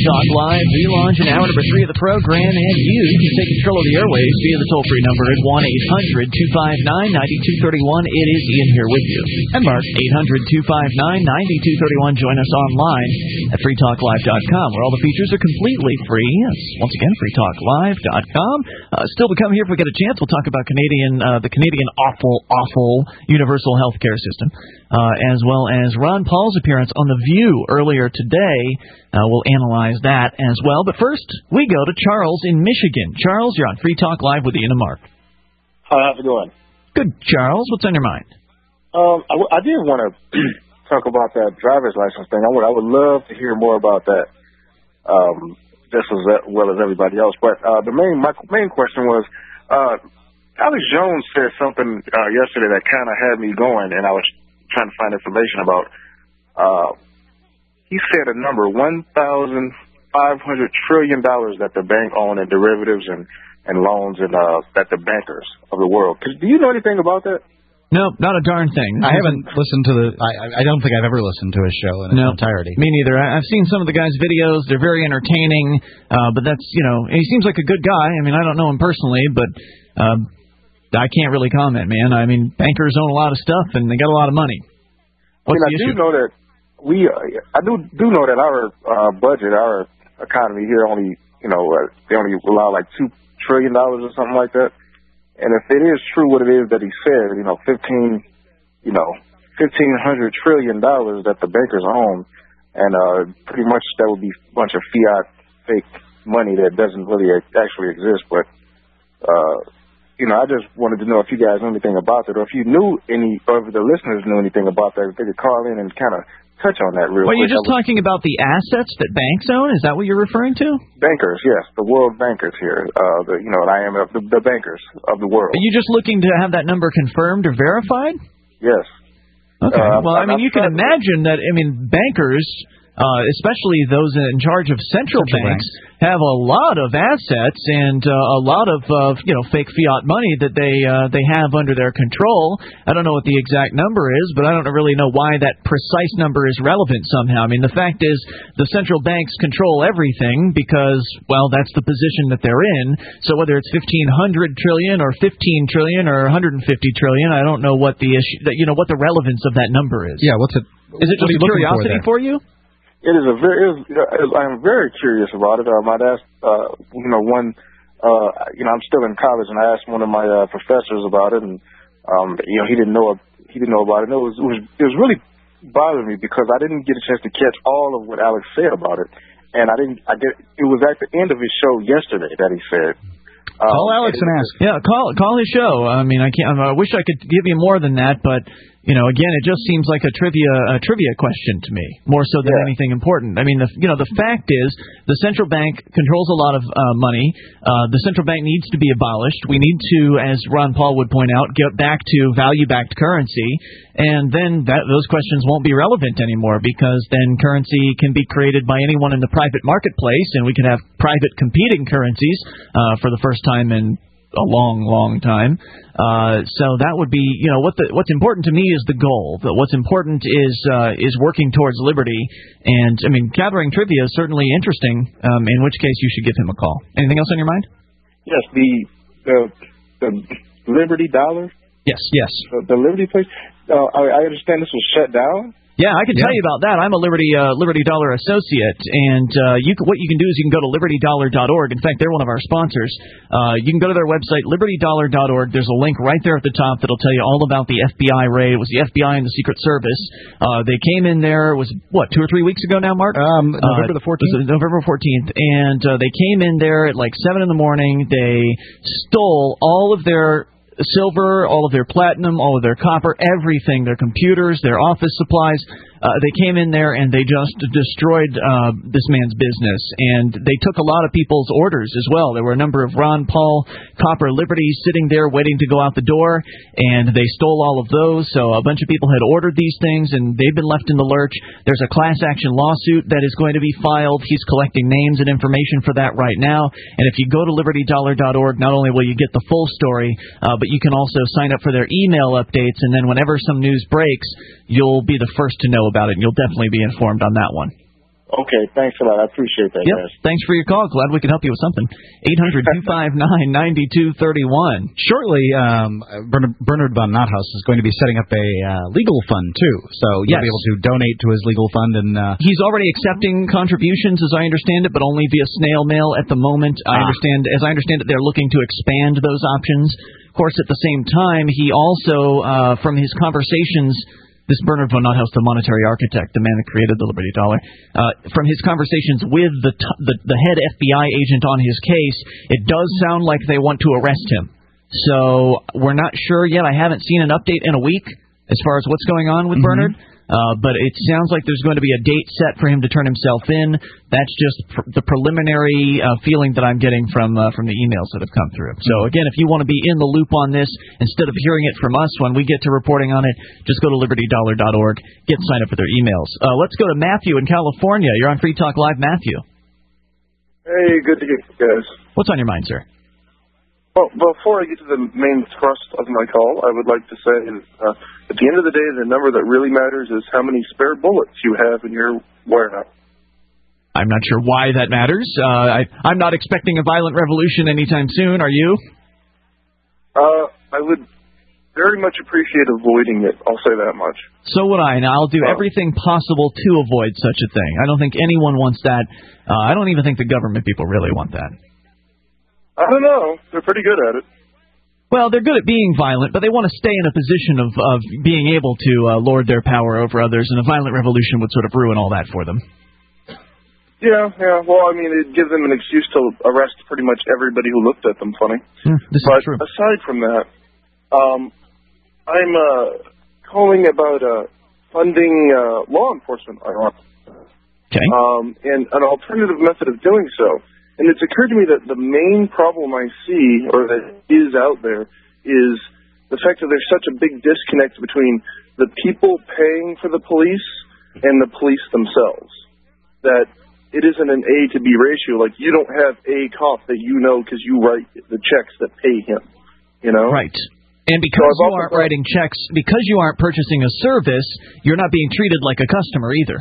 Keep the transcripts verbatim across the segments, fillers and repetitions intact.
Talk Live. We launch in hour number three of the program, and you can take control of the airwaves via the toll-free number at one eight hundred two five nine nine two three one. It is Ian here with you. And Mark, eight hundred two five nine nine two three one. Join us online at free talk live dot com, where all the features are completely free. Yes, once again, free talk live dot com. Uh, still to come here, if we get a chance, we'll talk about Canadian, uh, the Canadian awful, awful universal health care system, uh, as well as Ron Paul's appearance on The View earlier today. Uh, we'll analyze that as well. But first, we go to Charles in Michigan. Charles, you're on Free Talk Live with Ian and Mark. Hi, how's it going? Good, Charles. What's on your mind? Um, I, w- I did want to talk about that driver's license thing. I would, I would love to hear more about that, um, just as well as everybody else. But uh, the main, my main question was, uh, Alex Jones said something uh, yesterday that kind of had me going, and I was trying to find information about. Uh, he said a number, one thousand five hundred trillion dollars that the bank owned in derivatives and, and loans and uh, that the bankers of the world. Do you know anything about that? No, not a darn thing. I haven't listened to the. I, I don't think I've ever listened to his show in its no, entirety. Me neither. I, I've seen some of the guy's videos. They're very entertaining, uh, but that's you know he seems like a good guy. I mean, I don't know him personally, but uh, I can't really comment, man. I mean, bankers own a lot of stuff and they got a lot of money. What's I, mean, the I issue? do know that we. Uh, I do do know that our uh, budget, our economy here, only you know uh, they only allow like two trillion dollars or something like that. And if it is true what it is that he said, you know, fifteen, you know, fifteen hundred trillion dollars that the bankers own, and uh, pretty much that would be a bunch of fiat, fake money that doesn't really actually exist. But uh, you know, I just wanted to know if you guys knew anything about it, or if you knew any, or if the listeners knew anything about that, if they could call in and kind of touch on that real well, quick. Well, you're just talking about the assets that banks own? Is that what you're referring to? Bankers, yes. The world bankers here. Uh, the, you know, I am the, the bankers of the world. Are you just looking to have that number confirmed or verified? Yes. Okay. Uh, well, I mean, I'm you can imagine that, I mean, bankers, uh, especially those in charge of central, central banks, banks, have a lot of assets and uh, a lot of, uh, you know, fake fiat money that they uh, they have under their control. I don't know what the exact number is, but I don't really know why that precise number is relevant somehow. I mean, the fact is the central banks control everything because, well, that's the position that they're in. So whether it's fifteen hundred trillion or fifteen trillion or one hundred fifty trillion, I don't know what the issue, that you know, what the relevance of that number is. Yeah, what's it? Is it just a curiosity for, for you? It is a very. It is, I'm very curious about it. Um, I'd asked, uh, you know, one. Uh, you know, I'm still in college, and I asked one of my uh, professors about it, and um, you know, he didn't know. He didn't know about it. And it was, it was. It was really bothering me because I didn't get a chance to catch all of what Alex said about it, and I didn't. I did. It was at the end of his show yesterday that he said. Um, call Alex and, and ask. Yeah, call call his show. I mean, I can't. I wish I could give you more than that, but. You know, again, it just seems like a trivia a trivia question to me, more so than yeah. anything important. I mean, the, you know, the fact is the central bank controls a lot of uh, money. Uh, the central bank needs to be abolished. We need to, as Ron Paul would point out, get back to value-backed currency, and then that, those questions won't be relevant anymore because then currency can be created by anyone in the private marketplace, and we can have private competing currencies uh, for the first time in a long, long time. Uh, so that would be, you know, what the, what's important to me is the goal. What's important is uh, is working towards liberty. And, I mean, gathering trivia is certainly interesting, um, in which case you should give him a call. Anything else on your mind? Yes, the the, the Liberty Dollar. Yes, yes. The, the Liberty place. Uh, I, I understand this was shut down. Yeah, I can yeah. tell you about that. I'm a Liberty uh, Liberty Dollar associate, and uh, you can, what you can do is you can go to liberty dollar dot org. In fact, they're one of our sponsors. Uh, you can go to their website, liberty dollar dot org. There's a link right there at the top that'll tell you all about the F B I raid. It was the F B I and the Secret Service. Uh, they came in there, it was, what, two or three weeks ago now, Mark? Um, November uh, the fourteenth. November fourteenth. And uh, they came in there at like seven in the morning. They stole all of their silver, all of their platinum, all of their copper, everything, their computers, their office supplies. Uh, they came in there and they just destroyed uh, this man's business. And they took a lot of people's orders as well. There were a number of Ron Paul Copper Liberties sitting there waiting to go out the door, and they stole all of those. So a bunch of people had ordered these things, and they've been left in the lurch. There's a class action lawsuit that is going to be filed. He's collecting names and information for that right now. And if you go to liberty dollar dot org, not only will you get the full story, uh, but you can also sign up for their email updates, and then whenever some news breaks, you'll be the first to know about it, and you'll definitely be informed on that one. Okay, thanks a lot. I appreciate that, yep. guys. Thanks for your call. Glad we could help you with something. eight hundred two five nine nine two three one. Shortly, um, Bernard, Bernard von Nothaus is going to be setting up a uh, legal fund, too. So you'll yes. be able to donate to his legal fund. and uh, He's already accepting contributions, as I understand it, but only via snail mail at the moment. I ah. understand, As I understand it, they're looking to expand those options. Of course, at the same time, he also, uh, from his conversations... This Bernard von Nothaus, the monetary architect, the man that created the Liberty Dollar, uh, from his conversations with the, t- the the head F B I agent on his case, it does sound like they want to arrest him. So we're not sure yet. I haven't seen an update in a week as far as what's going on with mm-hmm. Bernard. Uh, but it sounds like there's going to be a date set for him to turn himself in. That's just pr- the preliminary uh, feeling that I'm getting from uh, from the emails that have come through. So, again, if you want to be in the loop on this, instead of hearing it from us when we get to reporting on it, just go to liberty dollar dot org, get signed up for their emails. Uh, let's go to Matthew in California. You're on Free Talk Live, Matthew. Hey, good to hear you guys. What's on your mind, sir? Well, before I get to the main thrust of my call, I would like to say uh, at the end of the day, the number that really matters is how many spare bullets you have in your warehouse. I'm not sure why that matters. Uh, I, I'm not expecting a violent revolution anytime soon. Are you? Uh, I would very much appreciate avoiding it. I'll say that much. So would I, and I'll do oh. everything possible to avoid such a thing. I don't think anyone wants that. Uh, I don't even think the government people really want that. I don't know. They're pretty good at it. Well, they're good at being violent, but they want to stay in a position of, of being able to uh, lord their power over others, and a violent revolution would sort of ruin all that for them. Yeah, yeah. Well, I mean, it gives them an excuse to arrest pretty much everybody who looked at them funny. Mm, this but is true. Aside from that, um, I'm uh, calling about uh, funding uh, law enforcement. Okay. Um, and an alternative method of doing so. And it's occurred to me that the main problem I see, or that is out there, is the fact that there's such a big disconnect between the people paying for the police and the police themselves. That it isn't an A to B ratio. Like, you don't have a cop that you know because you write the checks that pay him, you know? Right. And because so you aren't thought, writing checks, because you aren't purchasing a service, you're not being treated like a customer either.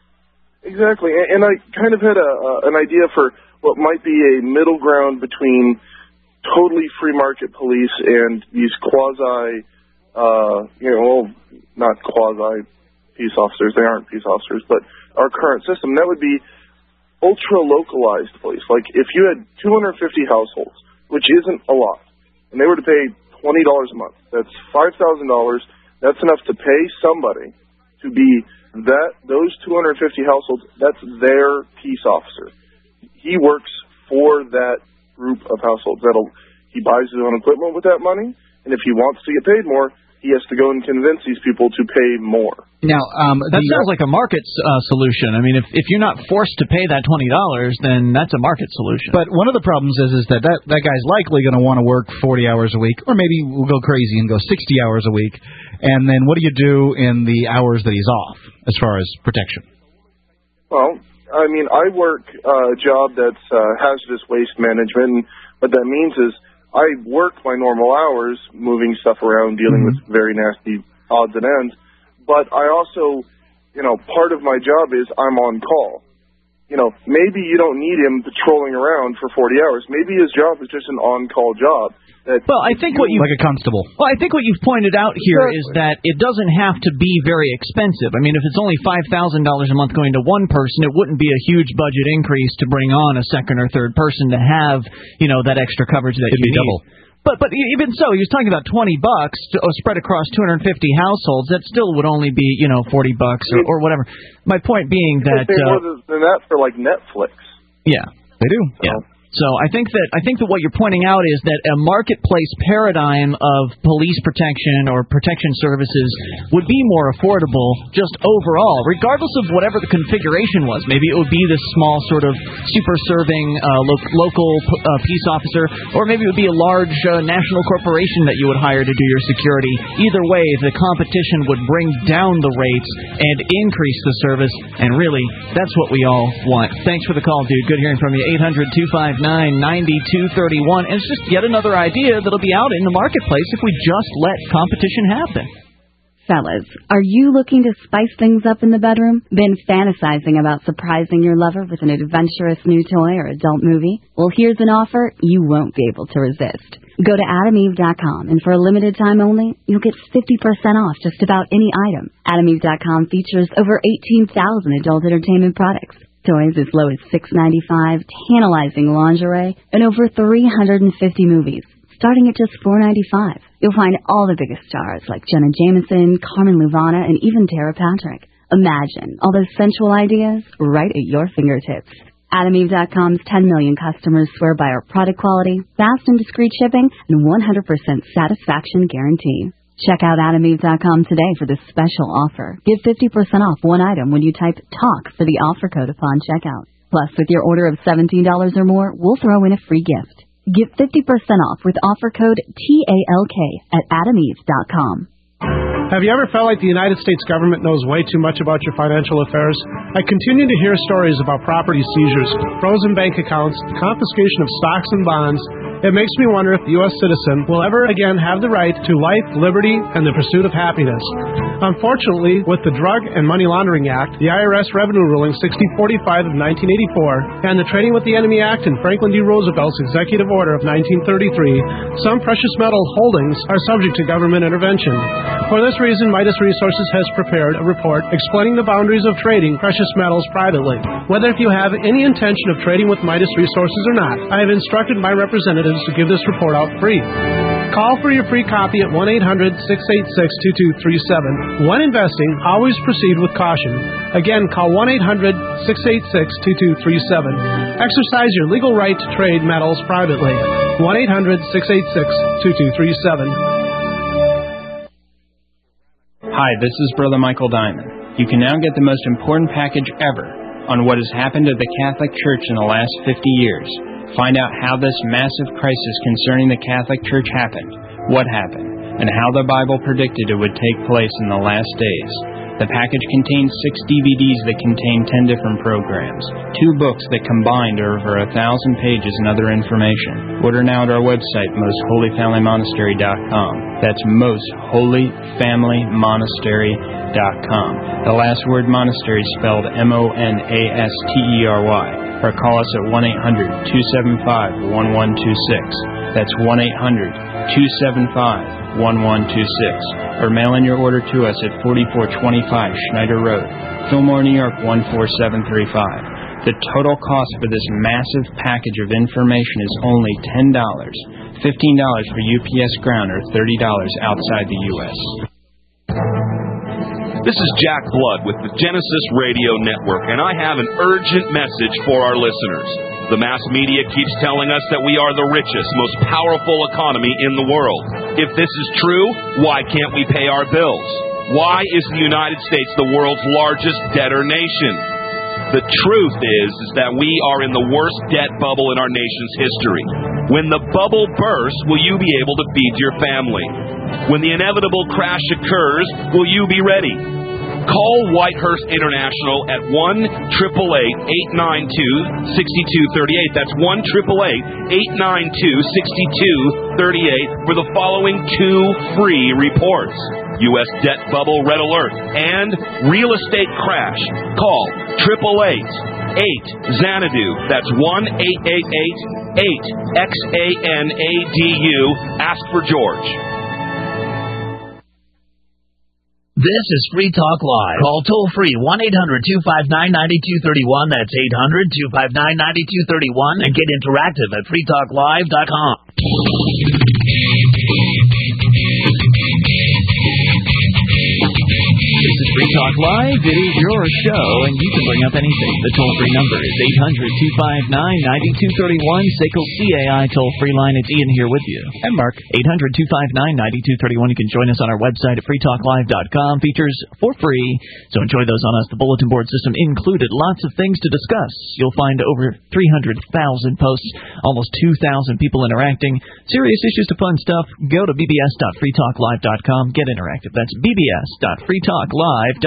Exactly. And, and I kind of had a, uh, an idea for what might be a middle ground between totally free market police and these quasi, uh, you know, not quasi peace officers. They aren't peace officers, but our current system. That would be ultra localized police. Like if you had two hundred fifty households, which isn't a lot, and they were to pay twenty dollars a month, that's five thousand dollars. That's enough to pay somebody to be that those two hundred fifty households. That's their peace officer. He works for that group of households. That'll he buys his own equipment with that money, and if he wants to get paid more, he has to go and convince these people to pay more. Now, um, that sounds like a market uh, solution. I mean, if if you're not forced to pay that twenty dollars, then that's a market solution. But one of the problems is is that that, that guy's likely going to want to work forty hours a week, or maybe we'll go crazy and go sixty hours a week. And then what do you do in the hours that he's off as far as protection? Well, I mean, I work uh, a job that's uh, hazardous waste management. What that means is I work my normal hours, moving stuff around, dealing mm-hmm. with very nasty odds and ends. But I also, you know, part of my job is I'm on call. You know, maybe you don't need him patrolling around for forty hours. Maybe his job is just an on-call job. That well, I think what you like a constable. Well, I think what you've pointed out here exactly. is that it doesn't have to be very expensive. I mean, if it's only five thousand dollars a month going to one person, it wouldn't be a huge budget increase to bring on a second or third person to have, you know, that extra coverage that It'd you be need. Double. But but even so, he was talking about twenty bucks to, uh, spread across two hundred fifty households. That still would only be, you know, forty bucks or, or whatever. My point being that they pay uh, more than that for like Netflix. Yeah, they do. Yeah. So I think that I think that what you're pointing out is that a marketplace paradigm of police protection or protection services would be more affordable just overall, regardless of whatever the configuration was. Maybe it would be this small sort of super serving uh, lo- local uh, peace officer, or maybe it would be a large uh, national corporation that you would hire to do your security. Either way, the competition would bring down the rates and increase the service, and really, that's what we all want. Thanks for the call, dude. Good hearing from you. eight hundred two five nine nine two three one. And it's just yet another idea that'll be out in the marketplace if we just let competition happen. Fellas, are you looking to spice things up in the bedroom? Been fantasizing about surprising your lover with an adventurous new toy or adult movie? Well, here's an offer you won't be able to resist. Go to adam eve dot com, and for a limited time only, you'll get fifty percent off just about any item. adam eve dot com features over eighteen thousand adult entertainment products. Toys as low as six ninety-five, tantalizing lingerie, and over three hundred fifty movies, starting at just four ninety-five. You'll find all the biggest stars like Jenna Jameson, Carmen Luvana, and even Tara Patrick. Imagine all those sensual ideas right at your fingertips. adam eve dot com's ten million customers swear by our product quality, fast and discreet shipping, and one hundred percent satisfaction guarantee. Check out adam eve dot com today for this special offer. Get fifty percent off one item when you type TALK for the offer code upon checkout. Plus, with your order of seventeen dollars or more, we'll throw in a free gift. Get fifty percent off with offer code T A L K at adam eve dot com. Have you ever felt like the United States government knows way too much about your financial affairs? I continue to hear stories about property seizures, frozen bank accounts, confiscation of stocks and bonds. It makes me wonder if the U S citizen will ever again have the right to life, liberty, and the pursuit of happiness. Unfortunately, with the Drug and Money Laundering Act, the I R S Revenue Ruling sixty forty-five of nineteen eighty-four, and the Trading with the Enemy Act and Franklin D. Roosevelt's Executive Order of nineteen thirty-three, some precious metal holdings are subject to government intervention. For this reason, Midas Resources has prepared a report explaining the boundaries of trading precious metals privately. Whether if you have any intention of trading with Midas Resources or not, I have instructed my representatives to give this report out free. Call for your free copy at one eight hundred, six eight six, two two three seven. When investing, always proceed with caution. Again, call one eight hundred, six eight six, two two three seven. Exercise your legal right to trade metals privately. one eight hundred, six eight six, two two three seven. Hi, this is Brother Michael Diamond. You can now get the most important package ever on what has happened to the Catholic Church in the last fifty years. Find out how this massive crisis concerning the Catholic Church happened, what happened, and how the Bible predicted it would take place in the last days. The package contains six D V Ds that contain ten different programs, two books that combined are over a thousand pages and other information. Order now at our website, most holy family monastery dot com. That's most holy family monastery dot com. The last word monastery is spelled M O N A S T E R Y. Or call us at one eight hundred, two seven five, one one two six. That's one eight hundred, two seven five, one one two six. Or mail in your order to us at forty-four twenty-five Schneider Road, Fillmore, New York one four seven three five. The total cost for this massive package of information is only ten dollars, fifteen dollars for U P S ground, or thirty dollars outside the U S This is Jack Blood with the Genesis Radio Network, and I have an urgent message for our listeners. The mass media keeps telling us that we are the richest, most powerful economy in the world. If this is true, why can't we pay our bills? Why is the United States the world's largest debtor nation? The truth is, is that we are in the worst debt bubble in our nation's history. When the bubble bursts, will you be able to feed your family? When the inevitable crash occurs, will you be ready? Call Whitehurst International at one eight eight eight, eight nine two, six two three eight. That's one eight eight eight, eight nine two, six two three eight for the following two free reports: U S debt bubble red alert and real estate crash. Call eight eight eight, eight Xanadu. That's one eight eight eight, eight X A N A D U. Ask for George. This is Free Talk Live. Call toll-free one eight hundred, two five nine, nine two three one. That's eight hundred, two five nine, nine two three one. And get interactive at free talk live dot com. This is Free Talk Live. It is your show, and you can bring up anything. The toll-free number is eight hundred, two five nine, nine two three one. S A C L C A I toll-free line. It's Ian here with you. And Mark. eight hundred, two five nine, nine two three one. You can join us on our website at free talk live dot com. Features for free, so enjoy those on us. The bulletin board system included. Lots of things to discuss. You'll find over three hundred thousand posts, almost two thousand people interacting. Serious issues to fun stuff. Go to b b s dot free talk live dot com. Get interactive. That's b b s dot free talk live dot com.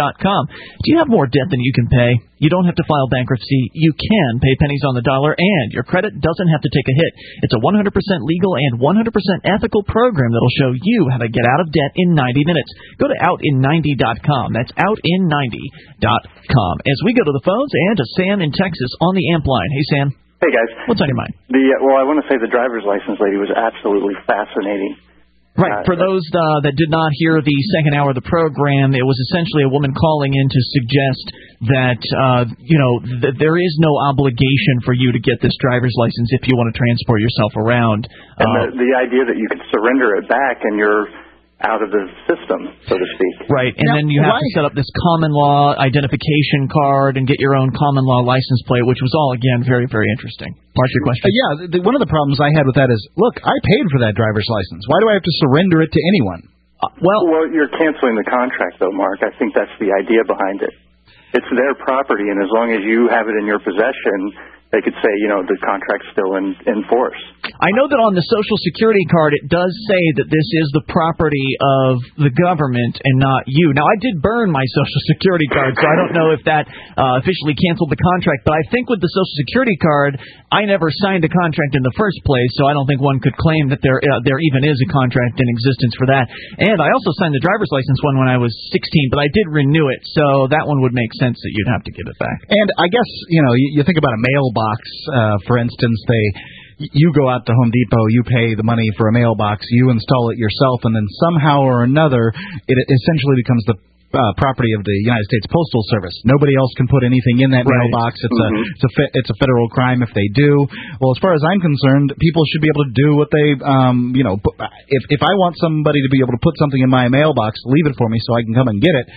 dot com. Do you have more debt than you can pay? You don't have to file bankruptcy. You can pay pennies on the dollar, and your credit doesn't have to take a hit. It's a one hundred percent legal and one hundred percent ethical program that'll show you how to get out of debt in ninety minutes. Go to out in ninety dot com. That's out in ninety dot com. As we go to the phones and to Sam in Texas on the amp line. Hey, Sam. Hey, guys. What's on your mind? The uh, well, I want to say the driver's license lady was absolutely fascinating. Right. Uh, For those uh, that did not hear the second hour of the program, it was essentially a woman calling in to suggest that, uh, you know, th- there is no obligation for you to get this driver's license if you want to transport yourself around. And uh, the, the idea that you could surrender it back and you're out of the system, so to speak. Right, and now, then you have why? to set up this common law identification card and get your own common law license plate, which was all, again, very, very interesting. Mark, your question? Uh, yeah, the, one of the problems I had with that is, look, I paid for that driver's license. Why do I have to surrender it to anyone? Uh, well, well, you're canceling the contract, though, Mark. I think that's the idea behind it. It's their property, and as long as you have it in your possession, they could say, you know, the contract's still in, in force. I know that on the Social Security card it does say that this is the property of the government and not you. Now, I did burn my Social Security card, so I don't know if that uh, officially canceled the contract. But I think with the Social Security card, I never signed a contract in the first place, so I don't think one could claim that there uh, there even is a contract in existence for that. And I also signed the driver's license one when I was sixteen, but I did renew it, so that one would make sense that you'd have to give it back. And I guess, you know, you, you think about a mailbox, uh, for instance, they... You go out to Home Depot, you pay the money for a mailbox, you install it yourself, and then somehow or another, it essentially becomes the uh, property of the United States Postal Service. Nobody else can put anything in that right. mailbox. It's mm-hmm. a it's a fe- it's a federal crime if they do. Well, as far as I'm concerned, people should be able to do what they, um, you know, if if I want somebody to be able to put something in my mailbox, leave it for me so I can come and get it.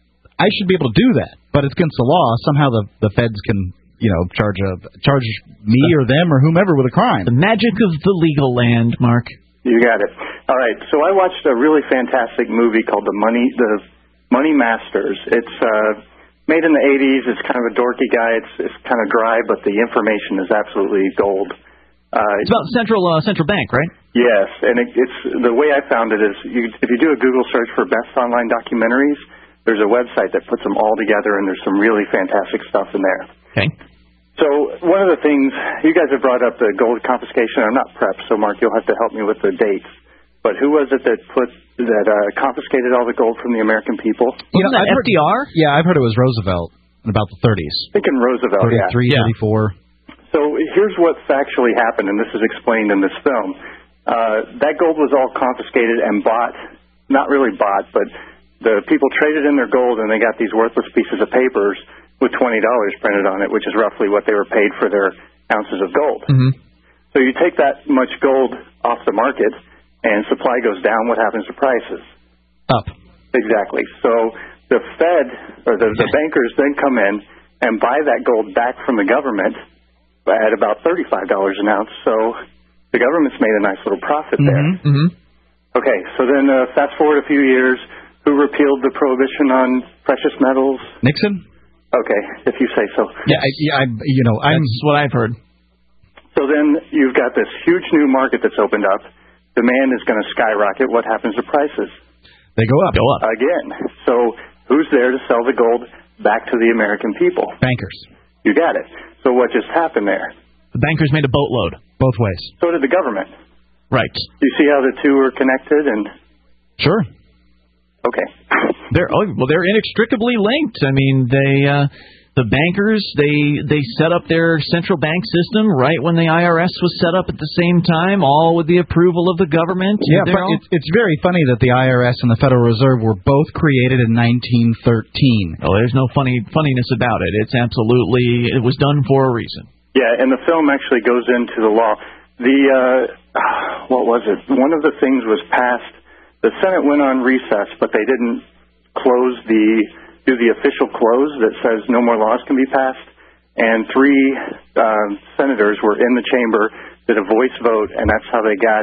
I should be able to do that, but it's against the law. Somehow the the feds can, you know, charge a charge me or them or whomever with a crime. The magic of the legal land, Mark. You got it. All right. So I watched a really fantastic movie called The Money the Money Masters. It's uh, made in the eighties. It's kind of a dorky guy. It's it's kind of dry, but the information is absolutely gold. Uh, it's about Central uh, Central Bank, right? Yes, and it, it's the way I found it is you, if you do a Google search for best online documentaries, there's a website that puts them all together, and there's some really fantastic stuff in there. Okay. So one of the things, you guys have brought up the gold confiscation. I'm not prepped, so Mark, you'll have to help me with the dates. But who was it that put that uh, confiscated all the gold from the American people? You know, Wasn't that I've F D R? Heard, yeah, I've heard it was Roosevelt in about the thirties. I think in Roosevelt, thirty-three, yeah. thirty-four. So here's what's actually happened, and this is explained in this film. Uh, that gold was all confiscated and bought, not really bought, but the people traded in their gold, and they got these worthless pieces of papers with twenty dollars printed on it, which is roughly what they were paid for their ounces of gold. Mm-hmm. So you take that much gold off the market, and supply goes down, what happens to prices? Up. Exactly. So the Fed, or the, the bankers then come in and buy that gold back from the government at about thirty-five dollars an ounce. So the government's made a nice little profit there. Mm-hmm. Mm-hmm. Okay, so then uh, fast forward a few years, who repealed the prohibition on precious metals? Nixon? Okay, if you say so. Yeah, I, yeah, I, you know, I'm. That's what I've heard. So then you've got this huge new market that's opened up. Demand is going to skyrocket. What happens to prices? They go up. Go up. Again. So who's there to sell the gold back to the American people? Bankers. You got it. So what just happened there? The bankers made a boatload. Both ways. So did the government. Right. You see how the two are connected? And Sure. Okay. They're oh, well, they're inextricably linked. I mean, they uh, the bankers they they set up their central bank system right when the I R S was set up at the same time, all with the approval of the government. Yeah, but all... it's it's very funny that the I R S and the Federal Reserve were both created in nineteen thirteen. Oh, there's no funny funniness about it. It's absolutely it was done for a reason. Yeah, and the film actually goes into the law. The uh, what was it? One of the things was passed. The Senate went on recess, but they didn't close the do the official close that says no more laws can be passed. And three uh, senators were in the chamber, did a voice vote, and that's how they got,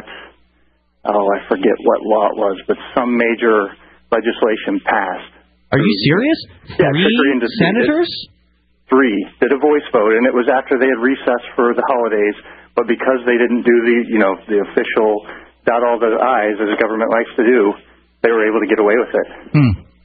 oh, I forget what law it was, but some major legislation passed. Are you serious? Yeah, Three senators? Three did a voice vote, and it was after they had recessed for the holidays, but because they didn't do the, you know, the official dot all the I's, as the government likes to do, they were able to get away with it. Hmm.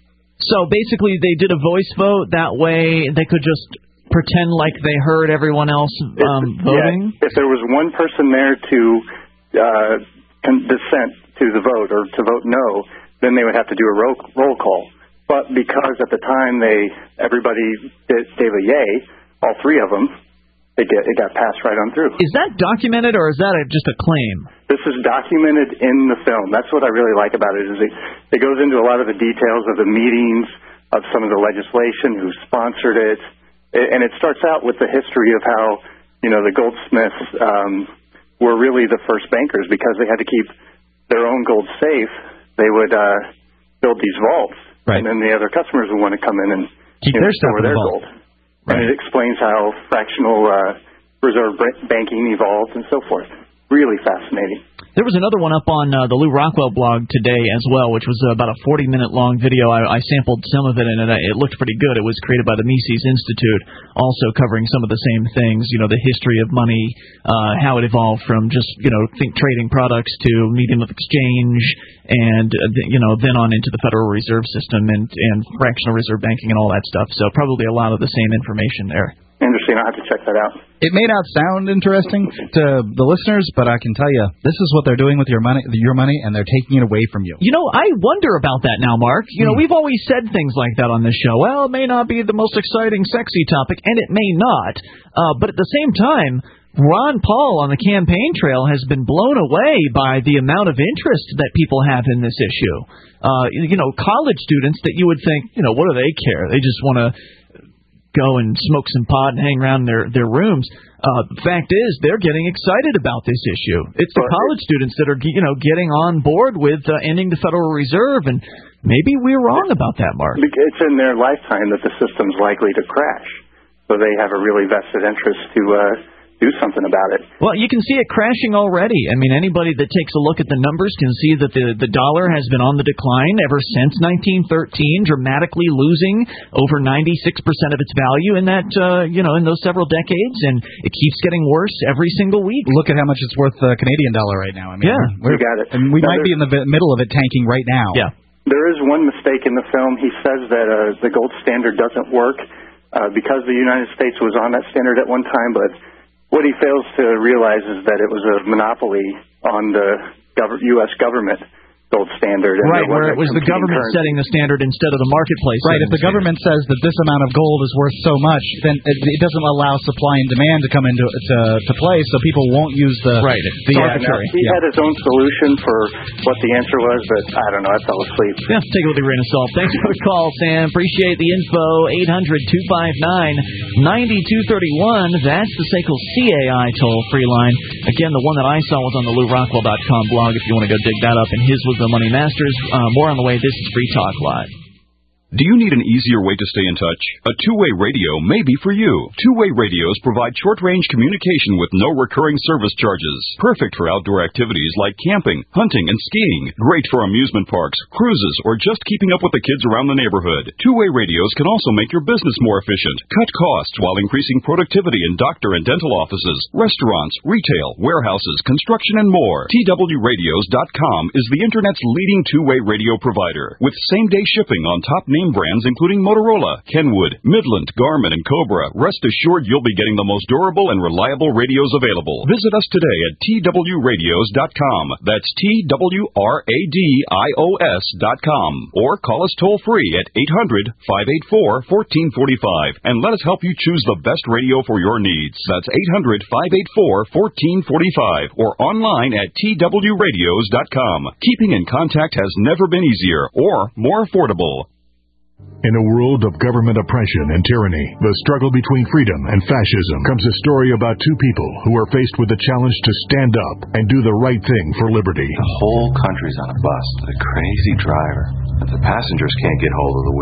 So basically, they did a voice vote. That way, they could just pretend like they heard everyone else um, if, voting? Yeah, if there was one person there to uh, con- dissent to the vote or to vote no, then they would have to do a roll, roll call. But because at the time they everybody did, gave a yay, all three of them, it, get, it got passed right on through. Is that documented, or is that a, just a claim? This is documented in the film. That's what I really like about it, is it, it goes into a lot of the details of the meetings, of some of the legislation, who sponsored it, and it starts out with the history of how, you know, the goldsmiths um, were really the first bankers because they had to keep their own gold safe. They would uh, build these vaults, right. And then the other customers would want to come in and keep you know, their stuff store in their the gold. Right. And it explains how fractional uh, reserve banking evolved and so forth. Really fascinating. There was another one up on uh, the Lou Rockwell blog today as well, which was uh, about a forty-minute long video. I, I sampled some of it, and it, it looked pretty good. It was created by the Mises Institute, also covering some of the same things, you know, the history of money, uh, how it evolved from just, you know, think trading products to medium of exchange, and, uh, you know, then on into the Federal Reserve System and, and fractional reserve banking and all that stuff. So probably a lot of the same information there. Interesting. I'll have to check that out. It may not sound interesting to the listeners, but I can tell you, this is what they're doing with your money, your money, and they're taking it away from you. You know, I wonder about that now, Mark. You know, hmm. we've always said things like that on this show. Well, it may not be the most exciting, sexy topic, and it may not. Uh, but at the same time, Ron Paul on the campaign trail has been blown away by the amount of interest that people have in this issue. Uh, you know, college students that you would think, you know, what do they care? They just want to go and smoke some pot and hang around their their rooms. Uh, the fact is, they're getting excited about this issue. It's the college students that are, you know, getting on board with uh, ending the Federal Reserve, and maybe we're wrong about that, Mark. It's in their lifetime that the system's likely to crash, so they have a really vested interest to uh, do something about it. Well, you can see it crashing already. I mean, anybody that takes a look at the numbers can see that the the dollar has been on the decline ever since nineteen thirteen, dramatically losing over ninety-six percent of its value in that, uh, you know, in those several decades, and it keeps getting worse every single week. Look at how much it's worth the Canadian dollar right now. I mean, yeah, we're, we got it. And we now might be in the middle of it tanking right now. Yeah. There is one mistake in the film. He says that uh, the gold standard doesn't work uh, because the United States was on that standard at one time, but what he fails to realize is that it was a monopoly on the gov- U S government gold standard. And right, where it was the government currency. setting the standard instead of the marketplace. Right, if the government says that this amount of gold is worth so much, then it, it doesn't allow supply and demand to come into to, to play, so people won't use the right. the so arbitrary. He yeah. had his own solution for what the answer was, but I don't know, I fell asleep. Yeah, take it with a grain of salt. Thanks for the call, Sam. Appreciate the info. eight hundred two five nine nine two three one. That's the Seiko C A I toll-free line. Again, the one that I saw was on the Lou Rockwell dot com blog if you want to go dig that up, and his was the Money Masters. Uh, more on the way. This is Free Talk Live. Do you need an easier way to stay in touch? A two-way radio may be for you. Two-way radios provide short-range communication with no recurring service charges. Perfect for outdoor activities like camping, hunting, and skiing. Great for amusement parks, cruises, or just keeping up with the kids around the neighborhood. Two-way radios can also make your business more efficient. Cut costs while increasing productivity in doctor and dental offices, restaurants, retail, warehouses, construction, and more. T W radios dot com is the Internet's leading two-way radio provider. With same-day shipping on top name brands including Motorola, Kenwood, Midland, Garmin, and Cobra, rest assured you'll be getting the most durable and reliable radios available. Visit us today at T W radios dot com. That's T W R A D I O S dot com. Or call us toll-free at eight hundred five eight four one four four five and let us help you choose the best radio for your needs. That's eight hundred five eight four one four four five or online at T W radios dot com. Keeping in contact has never been easier or more affordable. In a world of government oppression and tyranny, the struggle between freedom and fascism comes a story about two people who are faced with the challenge to stand up and do the right thing for liberty. The whole country's on a bus with a crazy driver, but the passengers can't get hold of the wheel.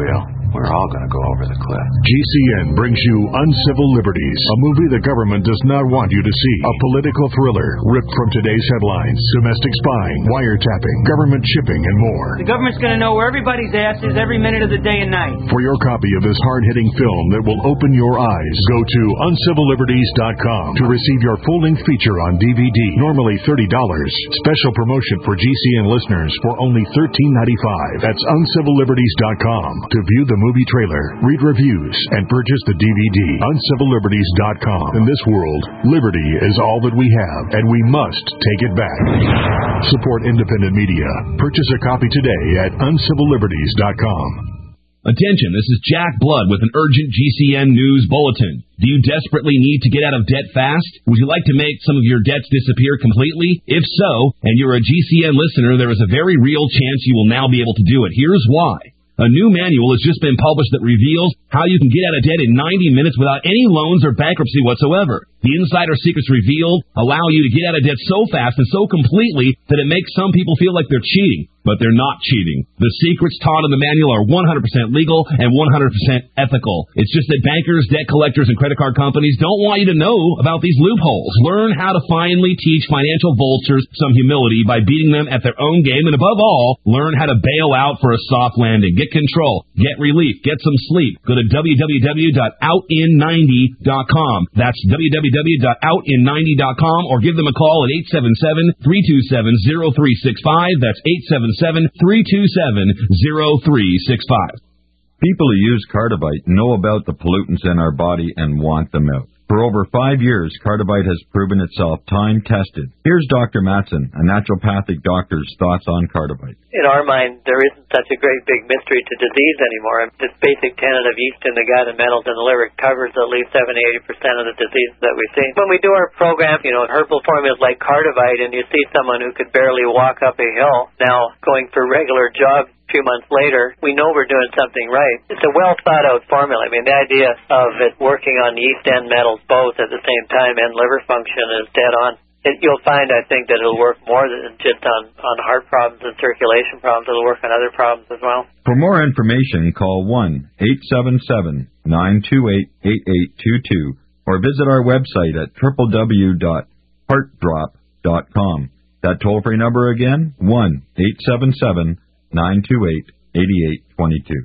we're all going to go over the cliff. G C N brings you Uncivil Liberties, a movie the government does not want you to see. A political thriller ripped from today's headlines. Domestic spying, wiretapping, government shipping, and more. The government's going to know where everybody's ass is every minute of the day and night. For your copy of this hard-hitting film that will open your eyes, go to uncivil liberties dot com to receive your full-length feature on D V D, normally thirty dollars. Special promotion for G C N listeners for only thirteen ninety-five. That's uncivil liberties dot com to view the movie trailer, read reviews, and purchase the D V D. uncivil liberties dot com. In this world, liberty is all that we have, and we must take it back. Support independent media. Purchase a copy today at uncivil liberties dot com. Attention, this is Jack Blood with an urgent G C N News Bulletin. Do you desperately need to get out of debt fast? Would you like to make some of your debts disappear completely? If so, and you're a G C N listener, there is a very real chance you will now be able to do it. Here's why. A new manual has just been published that reveals how you can get out of debt in ninety minutes without any loans or bankruptcy whatsoever. The insider secrets revealed allow you to get out of debt so fast and so completely that it makes some people feel like they're cheating. But they're not cheating. The secrets taught in the manual are one hundred percent legal and one hundred percent ethical. It's just that bankers, debt collectors, and credit card companies don't want you to know about these loopholes. Learn how to finally teach financial vultures some humility by beating them at their own game. And above all, learn how to bail out for a soft landing. Get control. Get relief. Get some sleep. Go to w w w dot out in ninety dot com. That's w w w dot out in ninety dot com, or give them a call at eight seven seven, three two seven, zero three six five. That's eight seven seven, three two seven, zero three six five. People who use Cardivite know about the pollutants in our body and want them out. For over five years, Cardivite has proven itself time-tested. Here's Doctor Matson, a naturopathic doctor's thoughts on Cardivite. In our mind, there isn't such a great big mystery to disease anymore. This basic tenet of yeast in the gut and metals in the liver covers at least seventy to eighty percent of the diseases that we see. When we do our program, you know, herbal formulas like Cardivite, and you see someone who could barely walk up a hill now going for regular jogs a few months later, we know we're doing something right. It's a well-thought-out formula. I mean, the idea of it working on yeast and metals both at the same time and liver function is dead on. It, you'll find, I think, that it'll work more than just on, on heart problems and circulation problems. It'll work on other problems as well. For more information, call one eight seven seven, nine two eight, eight eight two two or visit our website at w w w dot heart drop dot com. That toll-free number again, one eight seven seven, nine two eight, eight eight two two.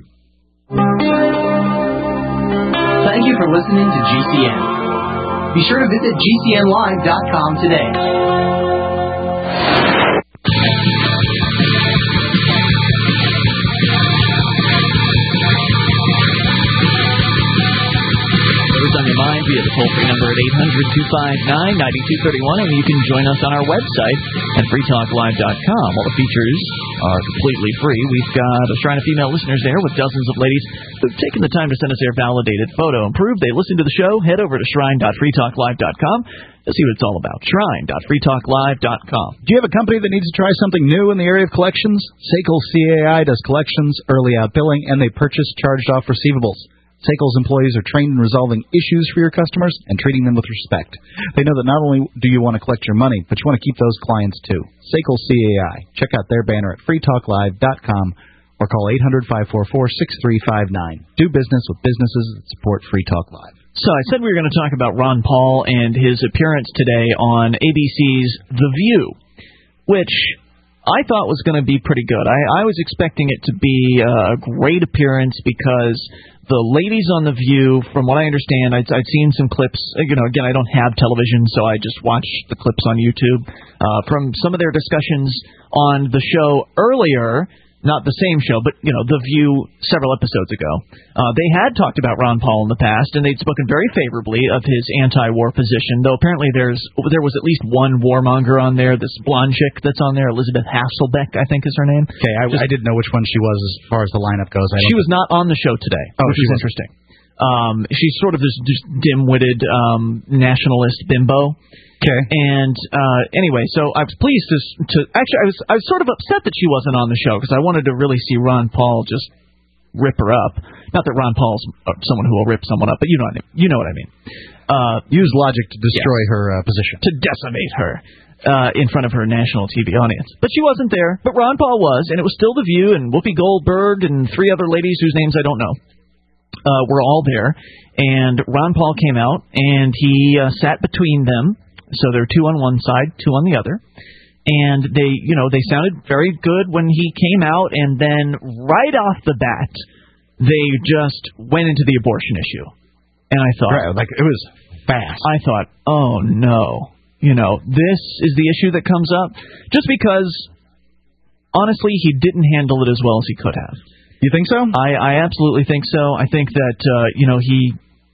Thank you for listening to G C N. Be sure to visit G C N live dot com today. On your mind via the toll-free number at eight hundred, two five nine, nine two three one, and you can join us on our website at free talk live dot com. All the features are completely free. We've got a shrine of female listeners there with dozens of ladies who've taken the time to send us their validated photo and prove they listen to the show. Head over to shrine dot free talk live dot com to see what it's all about. shrine dot free talk live dot com. Do you have a company that needs to try something new in the area of collections? Sekel C A I does collections, early out billing, and they purchase charged-off receivables. Sekel's employees are trained in resolving issues for your customers and treating them with respect. They know that not only do you want to collect your money, but you want to keep those clients too. Sekel C A I. Check out their banner at free talk live dot com or call eight hundred, five four four, six three five nine. Do business with businesses that support Free Talk Live. So I said we were going to talk about Ron Paul and his appearance today on A B C's The View, which I thought was going to be pretty good. I, I was expecting it to be a great appearance because the ladies on The View, from what I understand, I'd, I'd seen some clips. You know, again, I don't have television, so I just watch the clips on YouTube. Uh, from some of their discussions on the show earlier, not the same show, but, you know, The View several episodes ago, uh, they had talked about Ron Paul in the past, and they'd spoken very favorably of his anti-war position, though apparently there's there was at least one warmonger on there, this blonde chick that's on there, Elizabeth Hasselbeck, I think is her name. Okay, I, Just, I didn't know which one she was as far as the lineup goes. I she was not on the show today, oh, which is interesting. Um, she's sort of this just dim-witted um, nationalist bimbo. Okay. And uh, anyway, so I was pleased to, to actually I was I was sort of upset that she wasn't on the show because I wanted to really see Ron Paul just rip her up. Not that Ron Paul's someone who will rip someone up, but you know what I mean. You know what I mean. Uh, Use logic to destroy yes, her uh, position, to decimate her uh, in front of her national T V audience. But she wasn't there. But Ron Paul was, and it was still The View and Whoopi Goldberg and three other ladies whose names I don't know. uh, were all there, and Ron Paul came out, and he uh, sat between them. So there were two on one side, two on the other. And they, you know, they sounded very good when he came out, and then right off the bat, they just went into the abortion issue. And I thought, right, like it was fast. I thought, oh no, you know, this is the issue that comes up, just because, honestly, he didn't handle it as well as he could have. You think so? I, I absolutely think so. I think that, uh, you know, he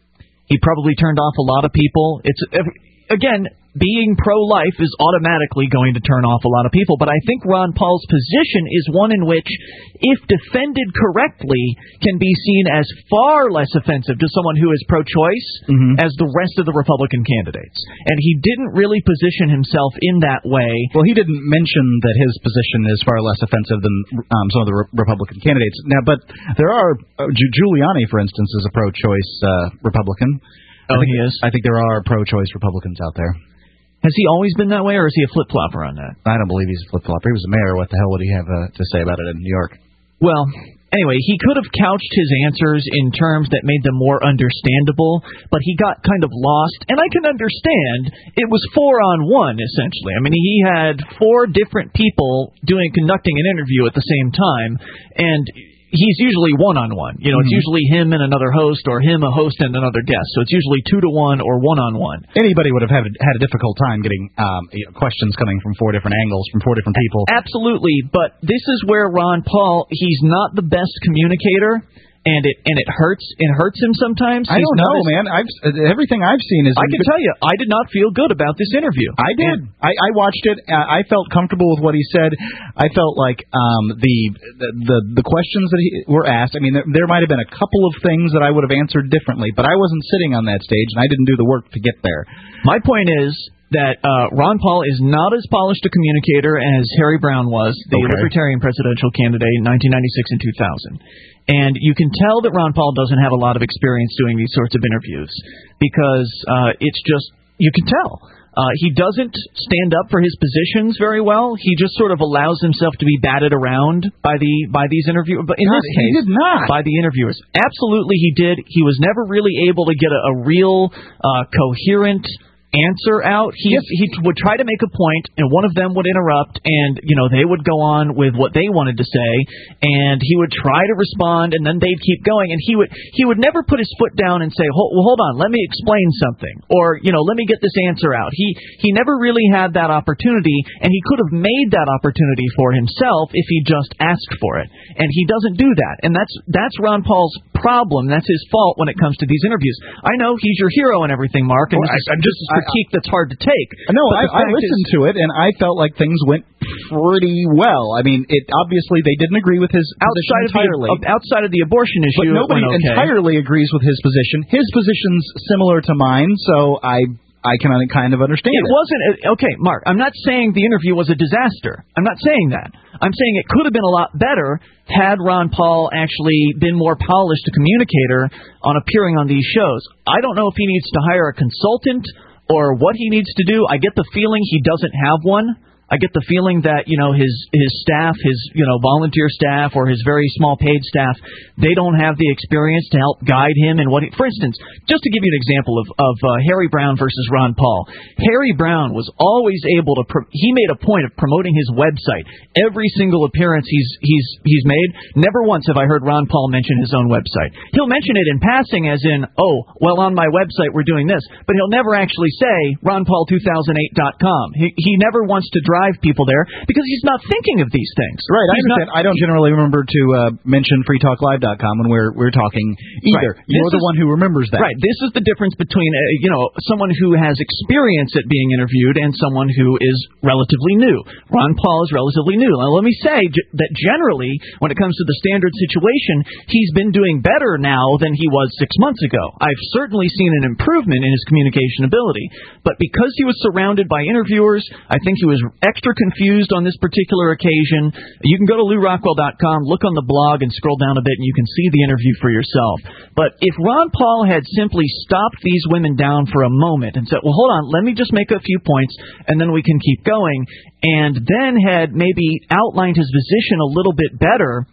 he probably turned off a lot of people. It's again. Being pro-life is automatically going to turn off a lot of people, but I think Ron Paul's position is one in which, if defended correctly, can be seen as far less offensive to someone who is pro-choice mm-hmm. as the rest of the Republican candidates. And he didn't really position himself in that way. Well, he didn't mention that his position is far less offensive than um, some of the re- Republican candidates. Now, but there are, uh, Giuliani, for instance, is a pro-choice uh, Republican. Oh, I think, he is? I think there are pro-choice Republicans out there. Has he always been that way, or is he a flip-flopper on that? I don't believe he's a flip-flopper. He was the mayor. What the hell would he have uh, to say about it in New York? Well, anyway, he could have couched his answers in terms that made them more understandable, but he got kind of lost. And I can understand. It was four on one, essentially. I mean, he had four different people doing conducting an interview at the same time, and he's usually one-on-one. You know, mm-hmm. It's usually him and another host, or him, a host, and another guest. So it's usually two to one or one-on-one. Anybody would have had, had a difficult time getting um, you know, questions coming from four different angles, from four different people. Absolutely, but this is where Ron Paul, he's not the best communicator. And it and it hurts. It hurts him sometimes. I don't know, as, man. I've everything I've seen is. I can tell you, I did not feel good about this interview. I did. I, I watched it. I felt comfortable with what he said. I felt like um, the, the the the questions that he were asked. I mean, there, there might have been a couple of things that I would have answered differently, but I wasn't sitting on that stage, and I didn't do the work to get there. My point is that uh, Ron Paul is not as polished a communicator as Harry Browne was, the okay. Libertarian presidential candidate in nineteen ninety-six and two thousand. And you can tell that Ron Paul doesn't have a lot of experience doing these sorts of interviews because uh, it's just, you can tell. Uh, he doesn't stand up for his positions very well. He just sort of allows himself to be batted around by the by these interviewers. But in God, this case, he did not. by the interviewers. Absolutely he did. He was never really able to get a, a real uh, coherent answer out. He yes. he would try to make a point, and one of them would interrupt, and you know they would go on with what they wanted to say, and he would try to respond, and then they'd keep going, and he would he would never put his foot down and say, hold, well, hold on, let me explain something, or you know, let me get this answer out. He he never really had that opportunity, and he could have made that opportunity for himself if he just asked for it, and he doesn't do that, and that's that's Ron Paul's problem. That's his fault when it comes to these interviews. I know he's your hero and everything, Mark, and well, this I, is, just a critique that's hard to take. No, I, I listened is, to it, and I felt like things went pretty well. I mean, it obviously they didn't agree with his outside position entirely. Of the, outside of the abortion issue, but nobody okay. entirely agrees with his position. His position's similar to mine, so I I can kind of understand it. It wasn't a, okay, Mark. I'm not saying the interview was a disaster. I'm not saying that. I'm saying it could have been a lot better had Ron Paul actually been more polished a communicator on appearing on these shows. I don't know if he needs to hire a consultant or what he needs to do. I get the feeling he doesn't have one. I get the feeling that, you know, his his staff, his, you know, volunteer staff or his very small paid staff, they don't have the experience to help guide him in what he, for instance, just to give you an example of, of uh, Harry Browne versus Ron Paul. Harry Browne was always able to, pro- he made a point of promoting his website. Every single appearance he's he's he's made, never once have I heard Ron Paul mention his own website. He'll mention it in passing as in, oh, well, on my website we're doing this, but he'll never actually say ron paul two thousand eight dot com. He, he never wants to drive people there because he's not thinking of these things. Right, I he's understand. Not, I don't generally remember to uh, mention free talk live dot com when we're we're talking either. Right. You're this the is, one who remembers that. Right. This is the difference between uh, you know someone who has experience at being interviewed and someone who is relatively new. Ron Paul is relatively new. Now, let me say j- that generally, when it comes to the standard situation, he's been doing better now than he was six months ago. I've certainly seen an improvement in his communication ability. But because he was surrounded by interviewers, I think he was extra confused on this particular occasion. You can go to Lou Rockwell dot com, look on the blog, and scroll down a bit, and you can see the interview for yourself. But if Ron Paul had simply stopped these women down for a moment and said, well, hold on, let me just make a few points, and then we can keep going, and then had maybe outlined his position a little bit better,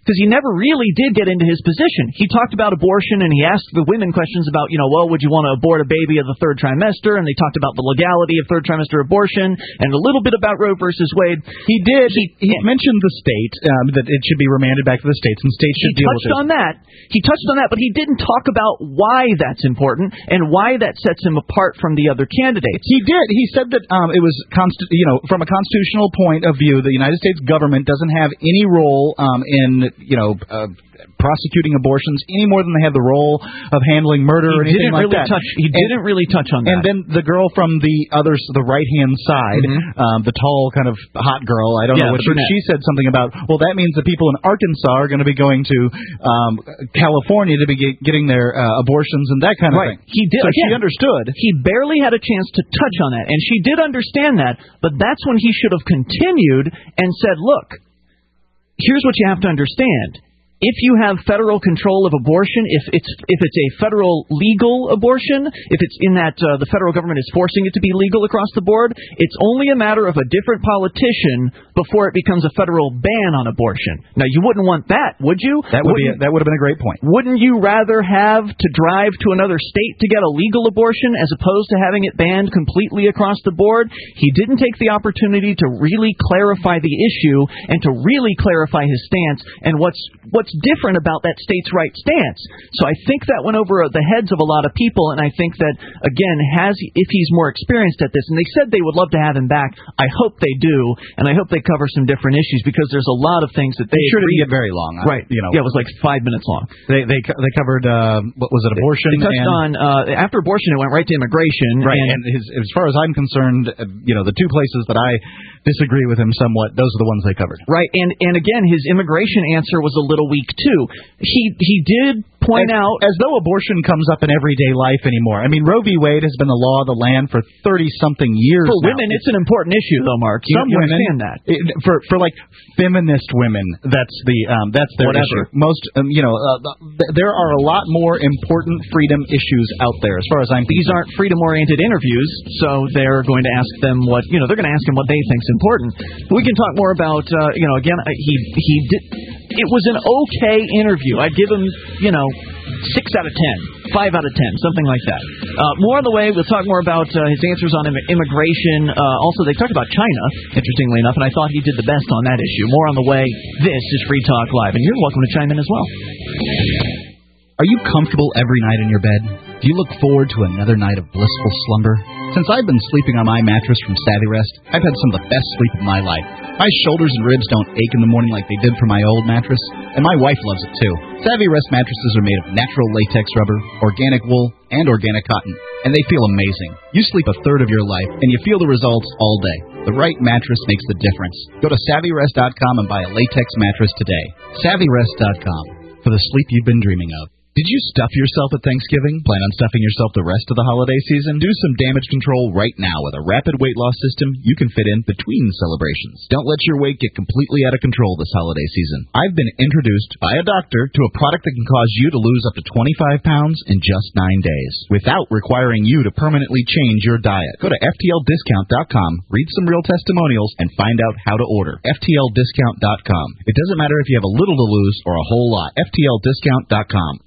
because he never really did get into his position. He talked about abortion, and he asked the women questions about, you know, well, would you want to abort a baby of the third trimester? And they talked about the legality of third trimester abortion and a little bit about Roe versus Wade. He did. He, he yeah. mentioned the state, um, that it should be remanded back to the states, and states should he deal with it. He touched on that. He touched on that, but he didn't talk about why that's important and why that sets him apart from the other candidates. He did. He said that um, it was, consti- you know, from a constitutional point of view, the United States government doesn't have any role um, in, you know, uh, prosecuting abortions any more than they have the role of handling murder he or anything didn't like really that. Touch, he and, didn't really touch on that. And then the girl from the other, the right-hand side, mm-hmm. um, the tall kind of hot girl, I don't yeah, know what she, she said something about, well, that means the people in Arkansas are going to be going to um, California to be get, getting their uh, abortions and that kind of right. thing. He did. So again, she understood. He barely had a chance to touch on that, and she did understand that, but that's when he should have continued and said, look, here's what you have to understand. If you have federal control of abortion, if it's if it's a federal legal abortion, if it's in that uh, the federal government is forcing it to be legal across the board, it's only a matter of a different politician before it becomes a federal ban on abortion. Now, you wouldn't want that, would you? That would be a, that would have been a great point. Wouldn't you rather have to drive to another state to get a legal abortion as opposed to having it banned completely across the board? He didn't take the opportunity to really clarify the issue and to really clarify his stance and what's what's different about that states' right stance. So I think that went over the heads of a lot of people, and I think that, again, has if he's more experienced at this, and they said they would love to have him back, I hope they do, and I hope they cover some different issues, because there's a lot of things that they It sure agree. didn't get very long. Right. You know. Yeah, it was like five minutes long. They they they covered, uh, what was it, abortion? They touched and, on, uh, after abortion, it went right to immigration. Right, and, and his, as far as I'm concerned, uh, you know, the two places that I disagree with him somewhat, those are the ones they covered. Right, and, and again, his immigration answer was a little weak, too. He he did point as, out... As though abortion comes up in everyday life anymore. I mean, Roe v. Wade has been the law of the land for thirty-something years For now. women, it's an important issue, though, Mark. You, Some you women, understand that. It, for, for, like, feminist women, that's the um, that's their Whatever. issue. Most, um, you know, uh, th- there are a lot more important freedom issues out there, as far as I'm These aren't freedom-oriented interviews, so they're going to ask them what, you know, they're going to ask him what they think's important. We can talk more about, uh, you know, again, he he did. It was an okay interview. I'd give him, you know, six out of ten, five out of ten, something like that. Uh, more on the way. We'll talk more about uh, his answers on im- immigration. Uh, also, they talked about China, interestingly enough, and I thought he did the best on that issue. More on the way. This is Free Talk Live, and you're welcome to chime in as well. Are you comfortable every night in your bed? Do you look forward to another night of blissful slumber? Since I've been sleeping on my mattress from Savvy Rest, I've had some of the best sleep of my life. My shoulders and ribs don't ache in the morning like they did for my old mattress, and my wife loves it too. Savvy Rest mattresses are made of natural latex rubber, organic wool, and organic cotton, and they feel amazing. You sleep a third of your life, and you feel the results all day. The right mattress makes the difference. Go to Savvy Rest dot com and buy a latex mattress today. Savvy Rest dot com, for the sleep you've been dreaming of. Did you stuff yourself at Thanksgiving? Plan on stuffing yourself the rest of the holiday season? Do some damage control right now with a rapid weight loss system you can fit in between celebrations. Don't let your weight get completely out of control this holiday season. I've been introduced by a doctor to a product that can cause you to lose up to twenty-five pounds in just nine days without requiring you to permanently change your diet. Go to F T L discount dot com, read some real testimonials, and find out how to order. F T L discount dot com. It doesn't matter if you have a little to lose or a whole lot. F T L discount dot com.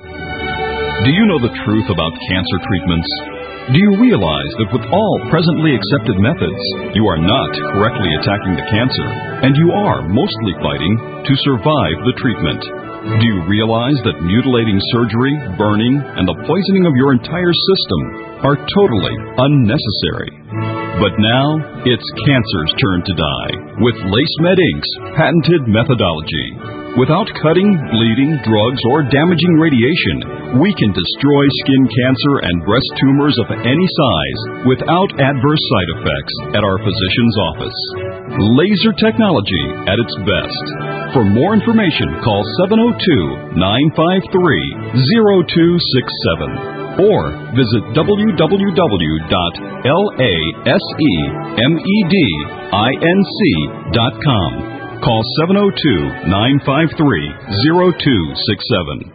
Do you know the truth about cancer treatments? Do you realize that with all presently accepted methods, you are not correctly attacking the cancer, and you are mostly fighting to survive the treatment? Do you realize that mutilating surgery, burning, and the poisoning of your entire system are totally unnecessary? But now, it's cancer's turn to die with LaceMed Incorporated's patented methodology. Without cutting, bleeding, drugs, or damaging radiation, we can destroy skin cancer and breast tumors of any size without adverse side effects at our physician's office. Laser technology at its best. For more information, call seven oh two, nine five three, oh two six seven or visit w w w dot lasemedinc dot com. Call seven oh two, nine five three, oh two six seven.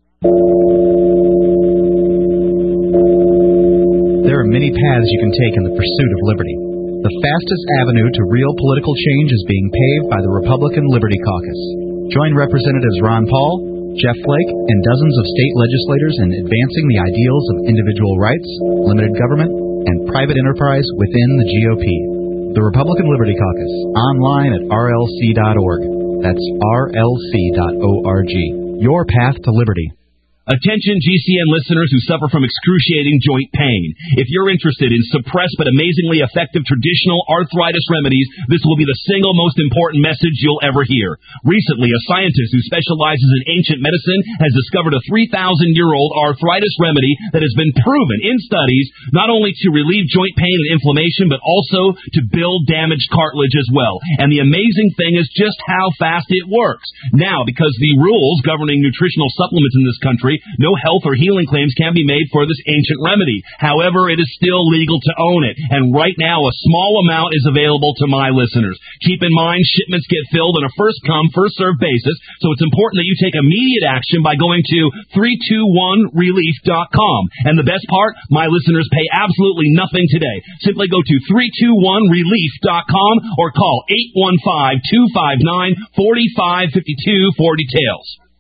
There are many paths you can take in the pursuit of liberty. The fastest avenue to real political change is being paved by the Republican Liberty Caucus. Join Representatives Ron Paul, Jeff Flake, and dozens of state legislators in advancing the ideals of individual rights, limited government, and private enterprise within the G O P. The Republican Liberty Caucus, online at R L C dot org. That's R L C dot org. Your path to liberty. Attention G C N listeners who suffer from excruciating joint pain. If you're interested in suppressed but amazingly effective traditional arthritis remedies, this will be the single most important message you'll ever hear. Recently, a scientist who specializes in ancient medicine has discovered a three thousand year old arthritis remedy that has been proven in studies not only to relieve joint pain and inflammation, but also to build damaged cartilage as well. And the amazing thing is just how fast it works. Now, because the rules governing nutritional supplements in this country, no health or healing claims can be made for this ancient remedy. However, it is still legal to own it. And right now, a small amount is available to my listeners. Keep in mind, shipments get filled on a first-come, first-served basis, so it's important that you take immediate action by going to three two one relief dot com. And the best part, my listeners pay absolutely nothing today. Simply go to three two one relief dot com or call eight one five, two five nine, four five five two for details.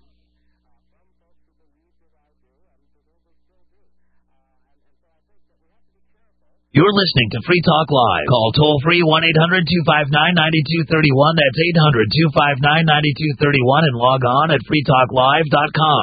You're listening to Free Talk Live. Call toll-free one eight hundred two five nine nine two three one. That's eight hundred two five nine nine two three one and log on at free talk live dot com.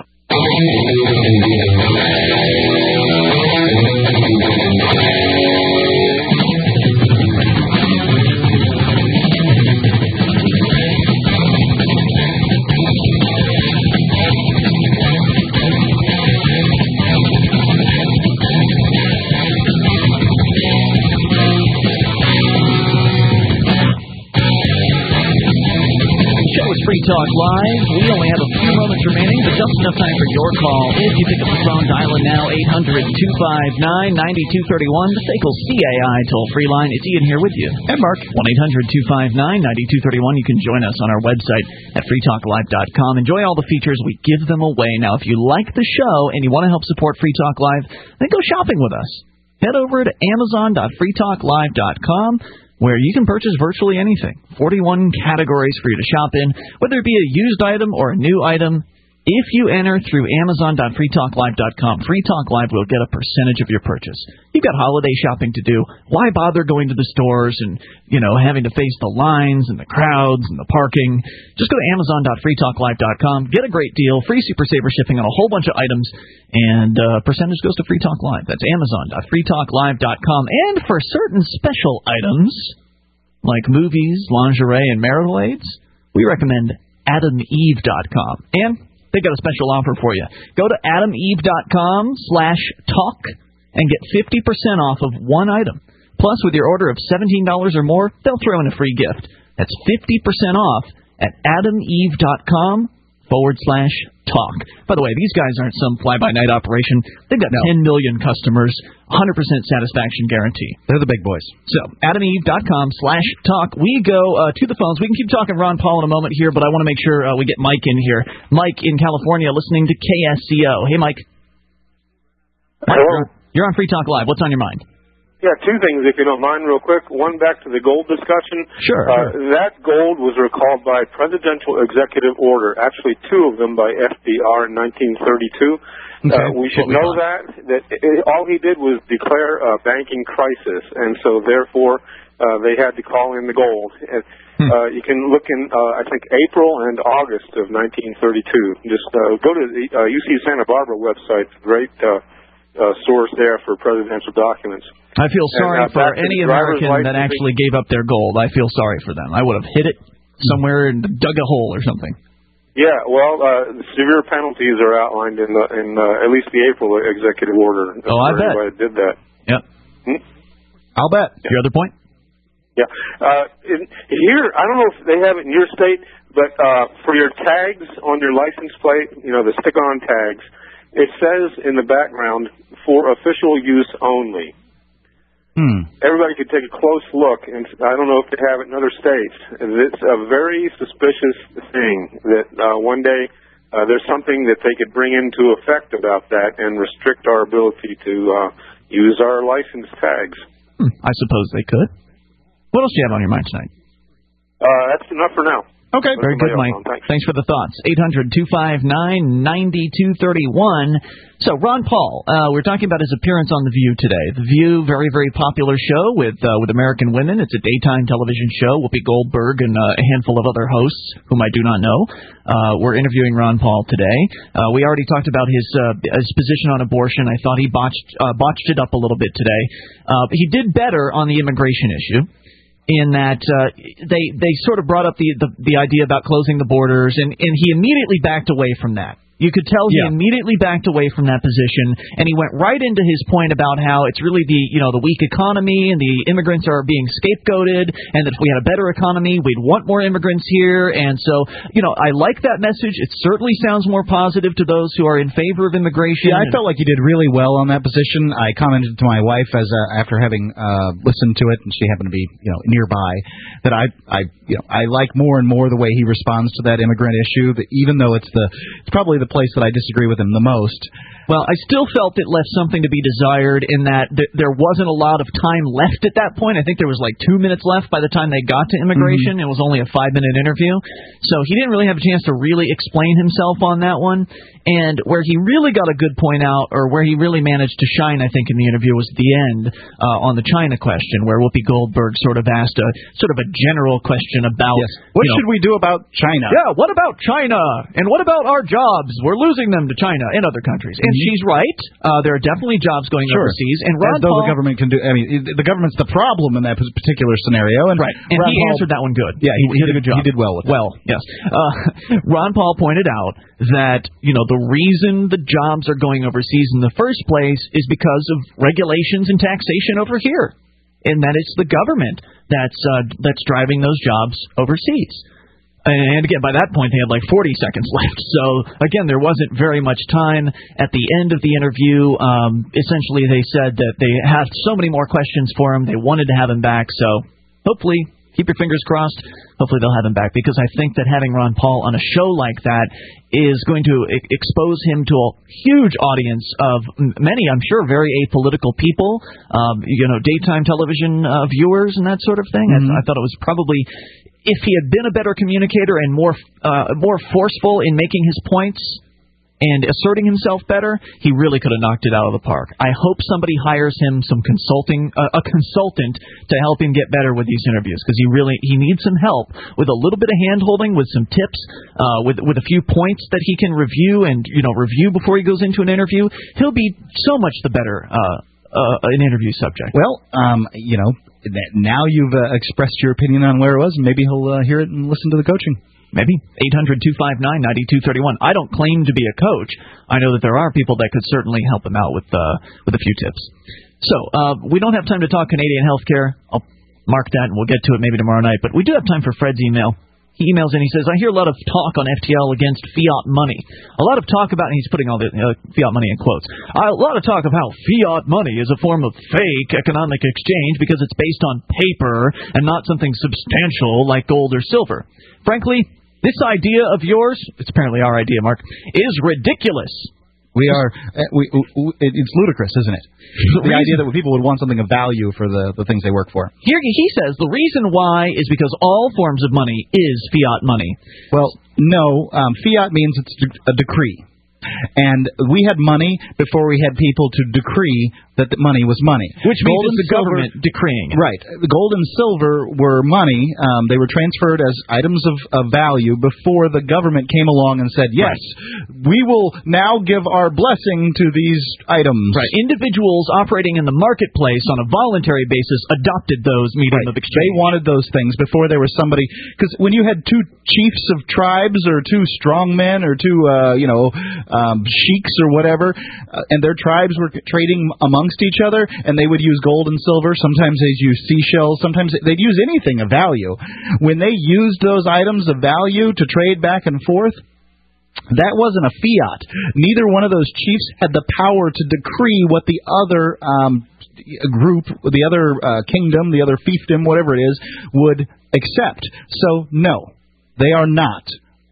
Free Talk Live. We only have a few moments remaining, but just enough time for your call. If you pick up the phone, dial in now, eight hundred two five nine nine two three one, the S A C L C A I toll-free line. It's Ian here with you. And Mark. one eight hundred two five nine nine two three one. You can join us on our website at free talk live dot com. Enjoy all the features. We give them away. Now, if you like the show and you want to help support Free Talk Live, then go shopping with us. Head over to amazon dot free talk live dot com, where you can purchase virtually anything. forty-one categories for you to shop in, whether it be a used item or a new item. If you enter through amazon dot free talk live dot com, Free Talk Live will get a percentage of your purchase. You've got holiday shopping to do. Why bother going to the stores and, you know, having to face the lines and the crowds and the parking? Just go to amazon dot free talk live dot com, get a great deal, free Super Saver shipping on a whole bunch of items, and uh, percentage goes to Free Talk Live. That's amazon dot free talk live dot com. And for certain special items, like movies, lingerie, and marital aids, we recommend adam eve dot com. And they got a special offer for you. Go to adam eve dot com slash talk and get fifty percent off of one item. Plus, with your order of seventeen dollars or more, they'll throw in a free gift. That's fifty percent off at adam eve dot com forward slash talk. By the way, these guys aren't some fly-by-night operation. They've got no. ten million customers, one hundred percent satisfaction guarantee. They're the big boys. So, adam eve dot com slash talk. We go uh, to the phones. We can keep talking Ron Paul in a moment here, but I want to make sure uh, we get Mike in here. Mike in California listening to K S C O. Hey, Mike. Mike Hello. You're on Free Talk Live. What's on your mind? Yeah, two things, if you don't mind, real quick. One, back to the gold discussion. Sure. Uh, that gold was recalled by presidential executive order, actually two of them by F D R in nineteen thirty-two. Okay. Uh, we should know that, that it, all he did was declare a banking crisis, and so therefore uh, they had to call in the gold. And, hmm. uh, you can look in, uh, I think, April and August of nineteen thirty-two. Just uh, go to the uh, U C Santa Barbara website, great uh, uh, source there for presidential documents. I feel sorry and, uh, for any American that actually gave up their gold. I feel sorry for them. I would have hid it somewhere and dug a hole or something. Yeah, well, uh, severe penalties are outlined in the in uh, at least the April executive order. Oh, I bet. Anybody did that. Yep. Hmm? I'll bet. Yeah. Your other point? Yeah. Uh, in, here, I don't know if they have it in your state, but uh, for your tags on your license plate, you know, the stick-on tags, it says in the background, for official use only. Hmm. Everybody could take a close look, and I don't know if they have it in other states. It's a very suspicious thing that uh, one day uh, there's something that they could bring into effect about that and restrict our ability to uh, use our license tags. Hmm. I suppose they could. What else do you have on your mind tonight? Uh, that's enough for now. Okay. Very good, Mike. Thanks. Thanks for the thoughts. eight hundred two five nine nine two three one. So, Ron Paul, uh, we're talking about his appearance on The View today. The View, very, very popular show with uh, with American women. It's a daytime television show. Whoopi Goldberg and uh, a handful of other hosts, whom I do not know. Uh, we're interviewing Ron Paul today. Uh, we already talked about his uh, his position on abortion. I thought he botched uh, botched it up a little bit today. Uh, he did better on the immigration issue, in that uh, they they sort of brought up the, the the idea about closing the borders, and, and he immediately backed away from that. You could tell he yeah. immediately backed away from that position, and he went right into his point about how it's really the you know the weak economy and the immigrants are being scapegoated, and that if we had a better economy, we'd want more immigrants here. And so, you know, I like that message. It certainly sounds more positive to those who are in favor of immigration. Yeah, I felt like he did really well on that position. I commented to my wife as uh, after having uh, listened to it, and she happened to be you know nearby, that I I you know I like more and more the way he responds to that immigrant issue. That even though it's the it's probably the place that I disagree with him the most. Well, I still felt it left something to be desired in that th- there wasn't a lot of time left at that point. I think there was like two minutes left by the time they got to immigration. Mm-hmm. It was only a five-minute interview. So he didn't really have a chance to really explain himself on that one. And where he really got a good point out, or where he really managed to shine, I think, in the interview was at the end uh, on the China question, where Whoopi Goldberg sort of asked a sort of a general question about yes. what you know, should we do about China? Yeah, what about China? And what about our jobs? We're losing them to China and other countries. And mm-hmm. she's right. Uh, there are definitely jobs going sure. overseas. And Ron As though Paul, the government can do. I mean, the government's the problem in that particular scenario. And right. And Ron he Paul, answered that one good. Yeah, he, he, he did a good job. He did well with Well, that. yes. Uh, Ron Paul pointed out that, you know, the reason the jobs are going overseas in the first place is because of regulations and taxation over here, and that it's the government that's uh, that's driving those jobs overseas. And again, by that point, they had like forty seconds left. So, again, there wasn't very much time. At the end of the interview, um, essentially they said that they had so many more questions for him. They wanted to have him back. So, hopefully, keep your fingers crossed. Hopefully they'll have him back, because I think that having Ron Paul on a show like that is going to e- expose him to a huge audience of many, I'm sure, very apolitical people, um, you know, daytime television uh, viewers and that sort of thing. Mm-hmm. I, I thought it was probably, if he had been a better communicator and more uh, more forceful in making his points and asserting himself better, he really could have knocked it out of the park. I hope somebody hires him some consulting, uh, a consultant to help him get better with these interviews, because he really he needs some help with a little bit of hand-holding, with some tips, uh, with with a few points that he can review and you know review before he goes into an interview. He'll be so much the better uh, uh, an interview subject. Well, um, you know, now you've uh, expressed your opinion on where it was, and maybe he'll uh, hear it and listen to the coaching. Maybe. eight hundred two five nine nine two three one. I don't claim to be a coach. I know that there are people that could certainly help him out with uh, with a few tips. So, uh, we don't have time to talk Canadian healthcare. I'll mark that, and we'll get to it maybe tomorrow night. But we do have time for Fred's email. He emails in, he says, I hear a lot of talk on F T L against fiat money. A lot of talk about, and he's putting all the uh, fiat money in quotes, a lot of talk of how fiat money is a form of fake economic exchange because it's based on paper and not something substantial like gold or silver. Frankly, this idea of yours, it's apparently our idea, Mark, is ridiculous. We are, uh, we, we, it's ludicrous, isn't it? The, the idea that people would want something of value for the, the things they work for. Here he says the reason why is because all forms of money is fiat money. Well, no, um, fiat means it's a decree. And we had money before we had people to decree that the money was money. Which means it's the silver, government decreeing it. Right. The gold and silver were money. Um, they were transferred as items of, of value before the government came along and said, yes, right. we will now give our blessing to these items. Right. Individuals operating in the marketplace on a voluntary basis adopted those medium right. of exchange. They wanted those things before there was somebody. Because when you had two chiefs of tribes or two strong men or two, uh, you know, um, sheiks or whatever, uh, and their tribes were trading amongst each other, and they would use gold and silver. Sometimes they'd use seashells. Sometimes they'd use anything of value. When they used those items of value to trade back and forth, that wasn't a fiat. Neither one of those chiefs had the power to decree what the other um, group, the other uh, kingdom, the other fiefdom, whatever it is, would accept. So, no, they are not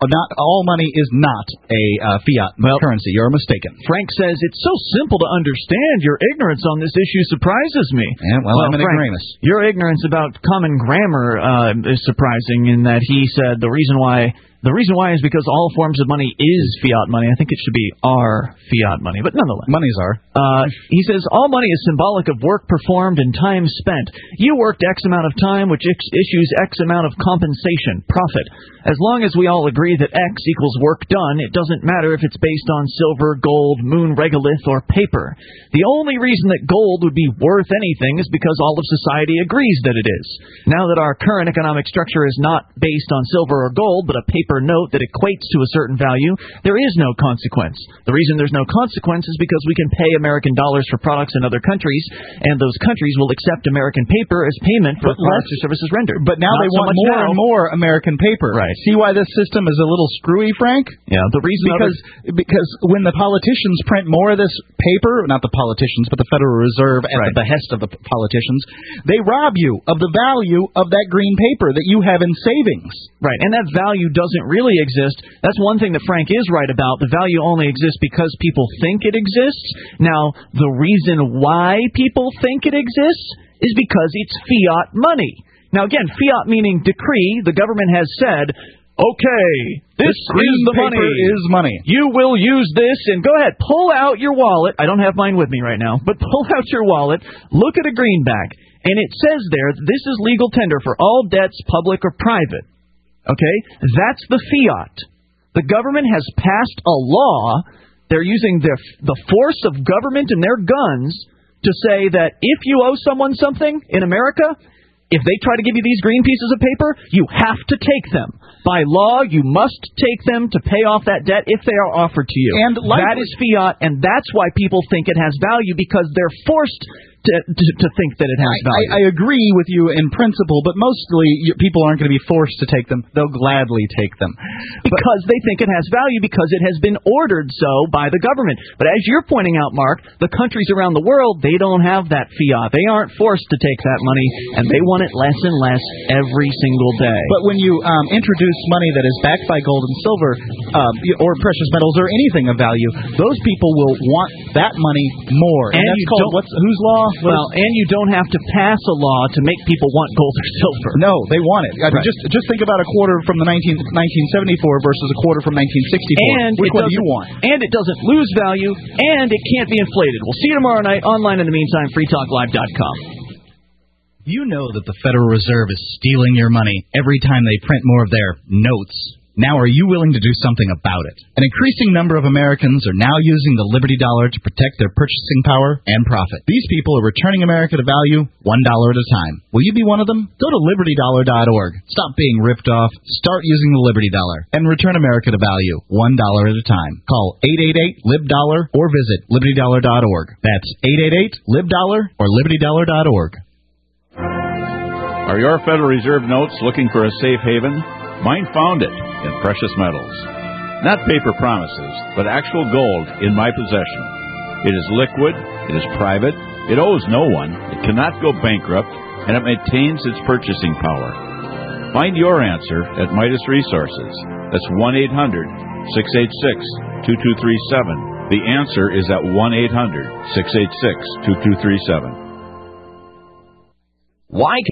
not all money is not a uh, fiat well, currency. You're mistaken. Frank says it's so simple to understand. Your ignorance on this issue surprises me. Yeah, well, well I'm an Frank, ignoramus. Your ignorance about common grammar uh, is surprising in that he said the reason why. The reason why is because all forms of money is fiat money. I think it should be our fiat money, but nonetheless. Money's our. Uh, he says all money is symbolic of work performed and time spent. You worked X amount of time, which ex- issues X amount of compensation, profit. As long as we all agree that X equals work done, it doesn't matter if it's based on silver, gold, moon regolith, or paper. The only reason that gold would be worth anything is because all of society agrees that it is. Now that our current economic structure is not based on silver or gold, but a paper note that equates to a certain value, there is no consequence. The reason there's no consequence is because we can pay American dollars for products in other countries, and those countries will accept American paper as payment for products or services rendered. But now Not they so want much more now. and more American paper. Right. See why this system is a little screwy, Frank? Yeah, the reason because other... because when the politicians print more of this paper, not the politicians, but the Federal Reserve at right. the behest of the politicians, they rob you of the value of that green paper that you have in savings. Right, and that value doesn't really exist. That's one thing that Frank is right about. The value only exists because people think it exists. Now, the reason why people think it exists is because it's fiat money. Now, again, fiat meaning decree. The government has said, okay, this, this green is the paper money. is money. You will use this, and go ahead, pull out your wallet. I don't have mine with me right now, but pull out your wallet, look at a greenback, and it says there, this is legal tender for all debts, public or private. Okay? That's the fiat. The government has passed a law. They're using their, the force of government and their guns to say that if you owe someone something in America, if they try to give you these green pieces of paper, you have to take them. By law, you must take them to pay off that debt if they are offered to you. And like that is fiat, and that's why people think it has value, because they're forced to, to, to think that it has value. I, I agree with you in principle, but mostly you, people aren't going to be forced to take them. They'll gladly take them. Because but, they think it has value, because it has been ordered so by the government. But as you're pointing out, Mark, the countries around the world, they don't have that fiat. They aren't forced to take that money, and they want it less and less every single day. But when you um, introduce money that is backed by gold and silver uh, or precious metals or anything of value, those people will want that money more. And, and that's called, what's, whose law? Well, and you don't have to pass a law to make people want gold or silver. No, they want it. I mean, right. just just think about a quarter from the nineteen, nineteen seventy-four versus a quarter from nineteen sixty-four. And Which it one do you want? And it doesn't lose value, and it can't be inflated. We'll see you tomorrow night. Online in the meantime, free talk live dot com. You know that the Federal Reserve is stealing your money every time they print more of their notes. Now, are you willing to do something about it? An increasing number of Americans are now using the Liberty Dollar to protect their purchasing power and profit. These people are returning America to value one dollar at a time. Will you be one of them? Go to liberty dollar dot org. Stop being ripped off. Start using the Liberty Dollar and return America to value one dollar at a time. Call eight eight eight L I B dollar or visit liberty dollar dot org. That's eight eight eight L I B dollar or liberty dollar dot org. Are your Federal Reserve notes looking for a safe haven? Mine found it in precious metals. Not paper promises, but actual gold in my possession. It is liquid, it is private, it owes no one, it cannot go bankrupt, and it maintains its purchasing power. Find your answer at Midas Resources. That's one eight hundred six eight six two two three seven. The answer is at one eight hundred six eight six two two three seven. Why